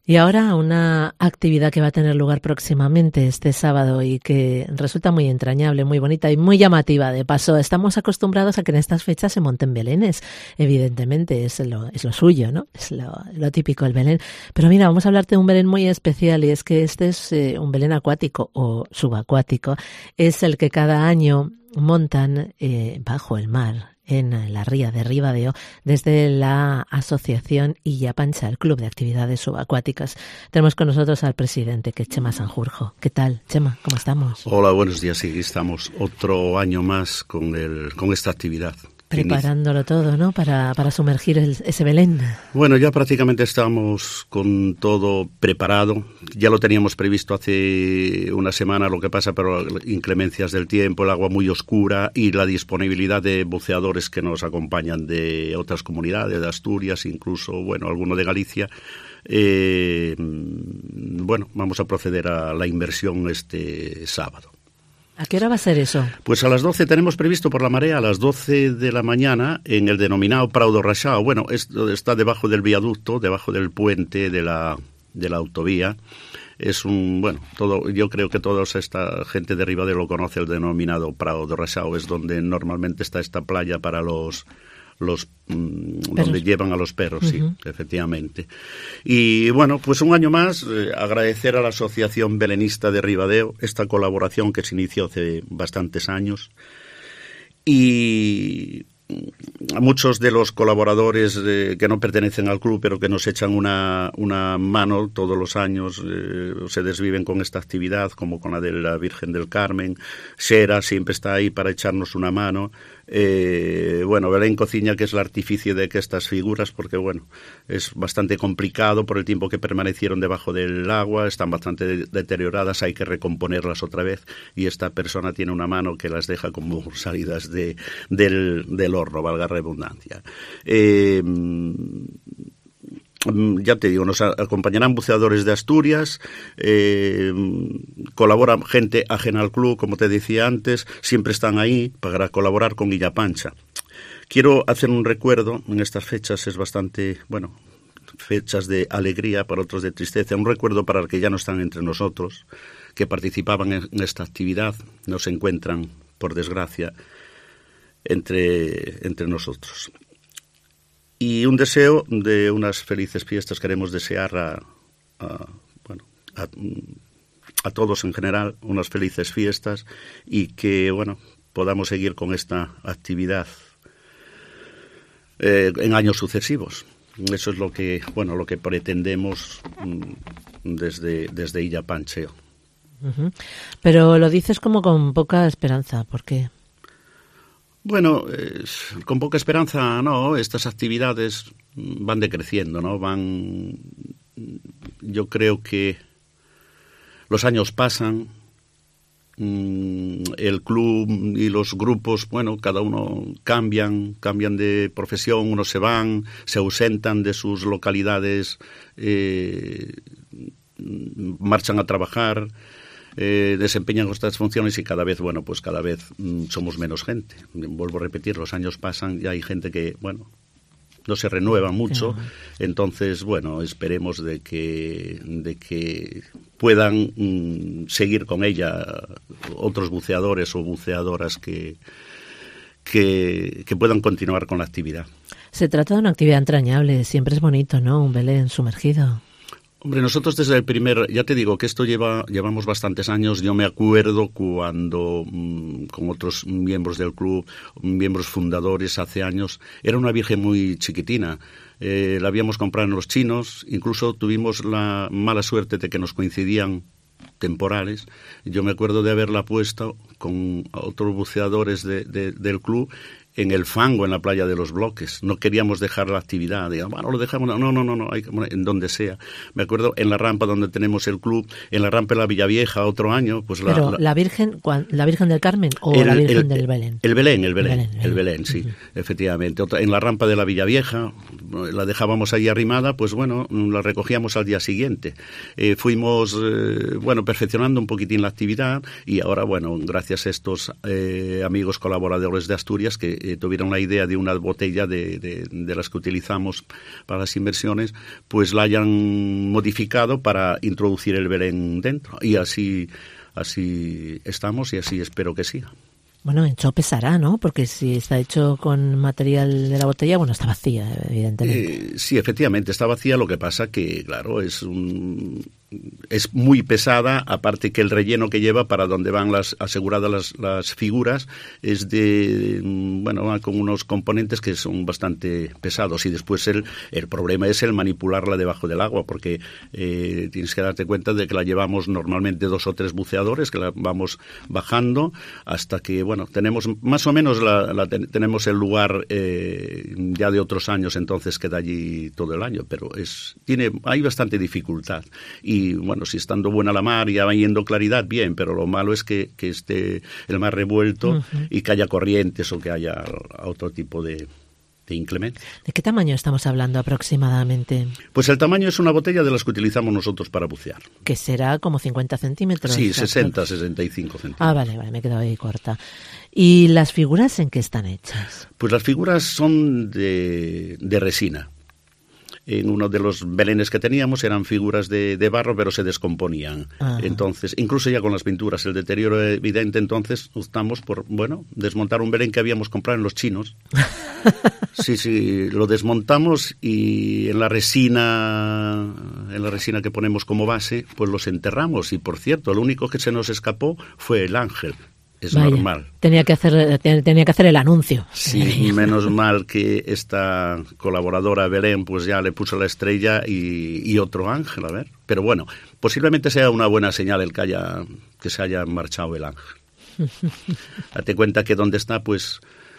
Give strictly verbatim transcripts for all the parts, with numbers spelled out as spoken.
Y ahora una actividad que va a tener lugar próximamente este sábado y que resulta muy entrañable, muy bonita y muy llamativa. De paso, estamos acostumbrados a que en estas fechas se monten belenes. Evidentemente, es lo, es lo suyo, ¿no? Es lo, lo típico, el belén. Pero mira, vamos a hablarte de un belén muy especial y es que este es eh, un belén acuático o subacuático. Es el que cada año montan eh, bajo el mar, en la ría de Ribadeo, desde la asociación Illa Pancha, el Club de Actividades Subacuáticas. Tenemos con nosotros al presidente, que es Chema Sanjurjo. ¿Qué tal, Chema? ¿Cómo estamos? Hola, buenos días. Sí, estamos otro año más con el con esta actividad. Preparándolo todo, ¿no? Para, para sumergir el, ese belén. Bueno, ya prácticamente estamos con todo preparado. Ya lo teníamos previsto hace una semana, lo que pasa, pero inclemencias del tiempo, el agua muy oscura y la disponibilidad de buceadores que nos acompañan de otras comunidades, de Asturias, incluso, bueno, alguno de Galicia. Eh, bueno, vamos a proceder a la inversión este sábado. ¿A qué hora va a ser eso? Pues a las doce tenemos previsto por la marea, a las doce de la mañana, en el denominado Prado do Raxao. Bueno, esto está debajo del viaducto, debajo del puente de la, de la autovía. Es un, bueno, todo, yo creo que toda esta gente de Ribadeo lo conoce, el denominado Prado do Raxao. Es donde normalmente está esta playa para los... los mmm, donde llevan a los perros, uh-huh. Sí, efectivamente. Y bueno, pues un año más, eh, agradecer a la Asociación Belenista de Ribadeo esta colaboración que se inició hace bastantes años. Y a muchos de los colaboradores eh, que no pertenecen al club, pero que nos echan una, una mano todos los años, eh, se desviven con esta actividad, como con la de la Virgen del Carmen. Xera siempre está ahí para echarnos una mano. Eh, bueno, Belén Cociña, que es el artífice de que estas figuras, porque bueno, es bastante complicado por el tiempo que permanecieron debajo del agua, están bastante de- deterioradas, hay que recomponerlas otra vez, y esta persona tiene una mano que las deja como salidas de, del, del horno, valga redundancia. Eh, Ya te digo, nos acompañarán buceadores de Asturias, eh, colabora gente ajena al club, como te decía antes, siempre están ahí para colaborar con Illa Pancha. Quiero hacer un recuerdo, en estas fechas es bastante, bueno, fechas de alegría, para otros de tristeza, un recuerdo para los que ya no están entre nosotros, que participaban en esta actividad, no se encuentran, por desgracia, entre, entre nosotros. Y un deseo de unas felices fiestas queremos desear a, a, bueno, a, a todos en general, unas felices fiestas y que, bueno, podamos seguir con esta actividad eh, en años sucesivos. Eso es lo que, bueno, lo que pretendemos desde, desde Illa Pancha. Uh-huh. Pero lo dices como con poca esperanza, ¿por qué? Bueno, eh, con poca esperanza, no, estas actividades van decreciendo, ¿no? Van, yo creo que los años pasan, mmm, el club y los grupos, bueno, cada uno cambian, cambian de profesión, unos se van, se ausentan de sus localidades, eh, marchan a trabajar. Eh, desempeñan estas funciones y cada vez, bueno, pues cada vez mm, somos menos gente. Vuelvo a repetir, los años pasan y hay gente que, bueno, no se renueva mucho. Entonces, bueno, esperemos de que, de que puedan mm, seguir con ella otros buceadores o buceadoras que, que, que puedan continuar con la actividad. Se trata de una actividad entrañable, siempre es bonito, ¿no? Un belén sumergido. Hombre, nosotros desde el primer, ya te digo que esto lleva, llevamos bastantes años. Yo me acuerdo cuando mmm, con otros miembros del club, miembros fundadores hace años, era una virgen muy chiquitina. Eh, la habíamos comprado en los chinos, incluso tuvimos la mala suerte de que nos coincidían temporales. Yo me acuerdo de haberla puesto con otros buceadores de, de, del club en el fango, en la playa de los Bloques. No queríamos dejar la actividad. Digamos, bueno, lo dejamos. No, no, no, no, hay, en donde sea. Me acuerdo en la rampa donde tenemos el club, en la rampa de la Villavieja, otro año. Pues la, Pero la, la Virgen, ¿la Virgen del Carmen o el, la Virgen el, del Belén? El Belén, el Belén, el Belén, el Belén, el Belén sí, uh-huh. Efectivamente. Otra, en la rampa de la Villavieja, la dejábamos ahí arrimada, pues bueno, la recogíamos al día siguiente. Eh, fuimos, eh, bueno, perfeccionando un poquitín la actividad y ahora, bueno, gracias a estos eh, amigos colaboradores de Asturias que eh, tuvieron la idea de una botella de, de, de las que utilizamos para las inversiones, pues la hayan modificado para introducir el Belén dentro. Y así, así estamos y así espero que siga. Bueno, hecho pesará, ¿no? Porque si está hecho con material de la botella, bueno, está vacía, evidentemente. Eh, sí, efectivamente, está vacía. Lo que pasa que, claro, es un... es muy pesada, aparte que el relleno que lleva para donde van las aseguradas las, las figuras es de, bueno, con unos componentes que son bastante pesados y después el, el problema es el manipularla debajo del agua porque eh, tienes que darte cuenta de que la llevamos normalmente dos o tres buceadores que la vamos bajando hasta que, bueno, tenemos más o menos la, la tenemos el lugar eh, ya de otros años, entonces queda allí todo el año, pero es tiene hay bastante dificultad y Y bueno, si estando buena la mar y ya va yendo claridad, bien, pero lo malo es que, que esté el mar revuelto uh-huh. y que haya corrientes o que haya otro tipo de, de inclemencia. ¿De qué tamaño estamos hablando aproximadamente? Pues el tamaño es una botella de las que utilizamos nosotros para bucear. ¿Que será como cincuenta centímetros? Sí, sesenta, sesenta y cinco centímetros. Ah, vale, vale, me he quedado ahí corta. ¿Y las figuras en qué están hechas? Pues las figuras son de, de resina. En uno de los belenes que teníamos eran figuras de, de barro, pero se descomponían. Ajá. Entonces, incluso ya con las pinturas, el deterioro evidente, entonces optamos por, bueno, desmontar un belén que habíamos comprado en los chinos. Sí, sí, lo desmontamos y en la resina, en la resina que ponemos como base, pues los enterramos. Y, por cierto, lo único que se nos escapó fue el ángel. Es Vaya, normal. Tenía que hacer tenía que hacer el anuncio. Sí, menos mal que esta colaboradora Belén pues ya le puso la estrella y, y otro ángel, a ver. Pero bueno, posiblemente sea una buena señal el que haya que se haya marchado el ángel. Date cuenta que donde está, pues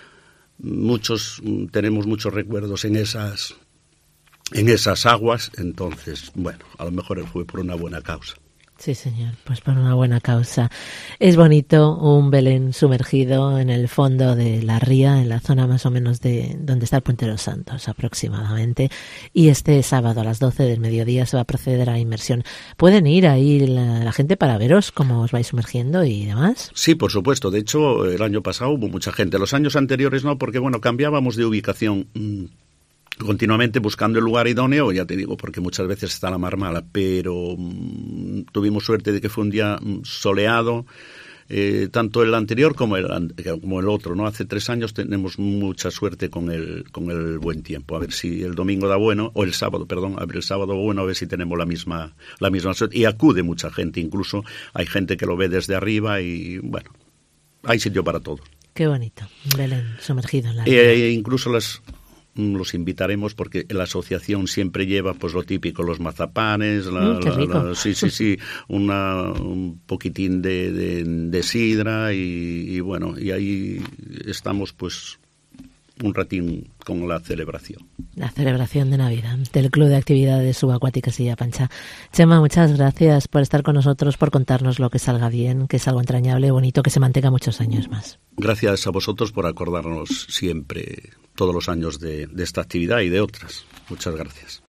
muchos tenemos muchos recuerdos en esas en esas aguas, entonces, bueno, a lo mejor él fue por una buena causa. Sí, señor, pues por una buena causa. Es bonito un Belén sumergido en el fondo de la ría, en la zona más o menos de donde está el Puente de los Santos aproximadamente, y este sábado a las doce del mediodía se va a proceder a la inmersión. ¿Pueden ir ahí la, la gente para veros cómo os vais sumergiendo y demás? Sí, por supuesto. De hecho, el año pasado hubo mucha gente. Los años anteriores no, porque bueno, cambiábamos de ubicación mmm, continuamente buscando el lugar idóneo, ya te digo, porque muchas veces está la mar mala, pero mmm, tuvimos suerte de que fue un día soleado, eh, tanto el anterior como el, como el otro, ¿no? Hace tres años tenemos mucha suerte con el, con el buen tiempo. A ver si el domingo da bueno, o el sábado, perdón, a ver el sábado bueno, a ver si tenemos la misma, la misma suerte. Y acude mucha gente, incluso hay gente que lo ve desde arriba y, bueno, hay sitio para todo. Qué bonito, Belén sumergido en la ría. E, e incluso las... los invitaremos porque la asociación siempre lleva pues lo típico, los mazapanes, la, mm, qué la, rico. la, sí, sí, sí, una, un poquitín de, de, de sidra y, y bueno, y ahí estamos pues un ratín con la celebración. La celebración de Navidad del Club de Actividades Subacuáticas Illa Pancha. Chema, muchas gracias por estar con nosotros, por contarnos lo que salga bien, que es algo entrañable, bonito, que se mantenga muchos años más. Gracias a vosotros por acordarnos siempre, todos los años, de, de esta actividad y de otras. Muchas gracias.